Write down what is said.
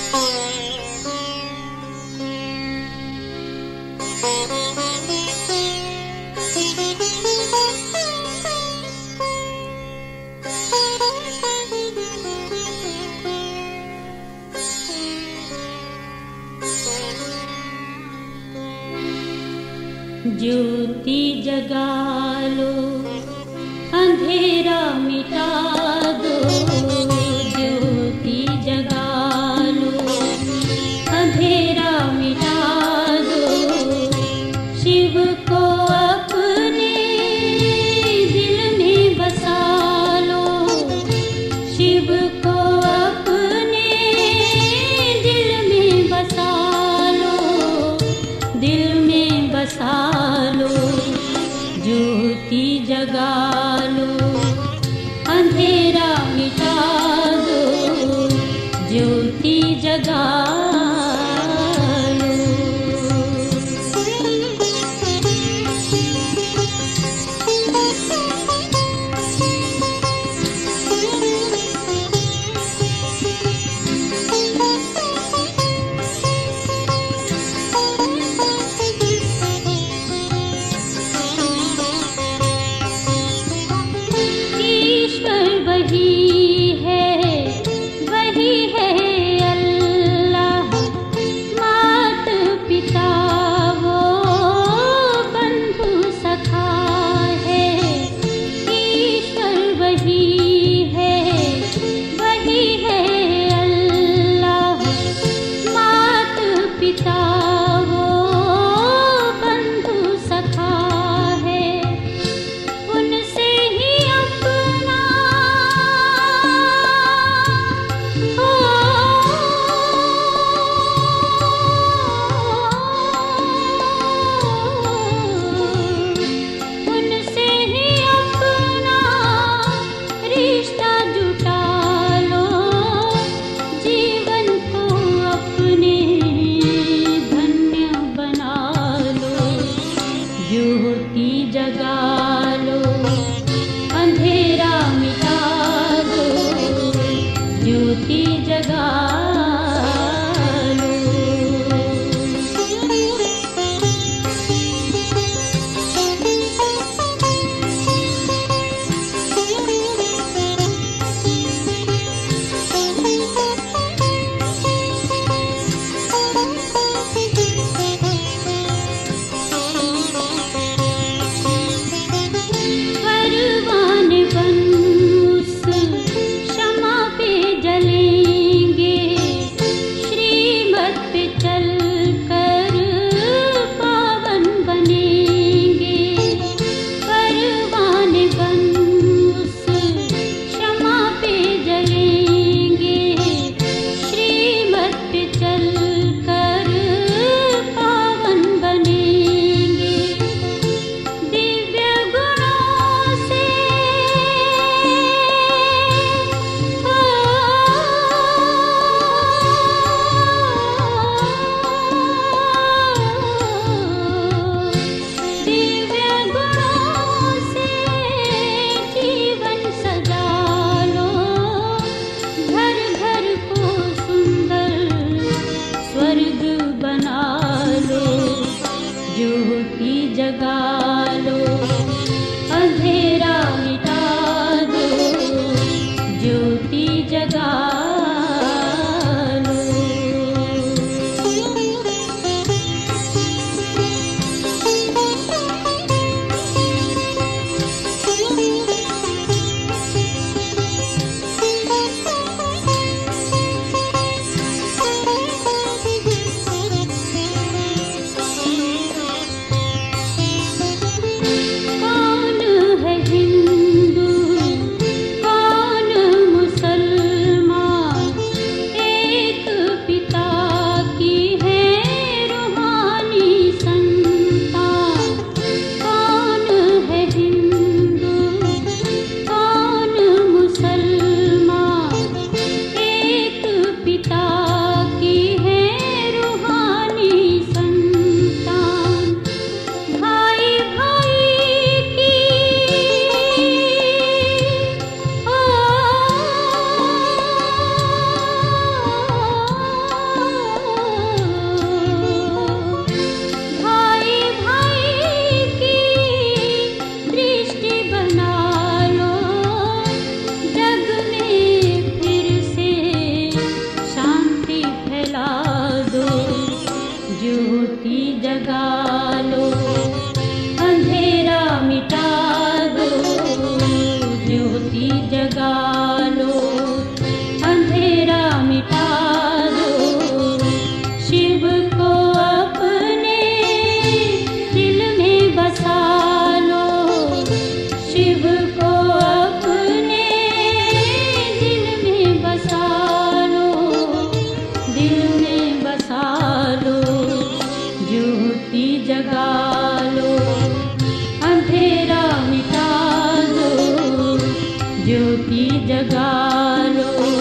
ज्योति जगा लो, अंधेरा मिटा दो। ज्योति जगा लो, अंधेरा मिटा दो। शिव को अपने दिल में बसा लो, शिव को अपने दिल में बसा लो, दिल में बसा लो। ज्योति जगा लो, अंधेरा मिटा दो। ज्योति जगा लो। वही है अल्लाह, मात पिता वो बंधु सखा है। ईश्वर वही है अल्लाह, मात पिता वो बंधु सखा है। उनसे ही अपना ज्योति जगा लो।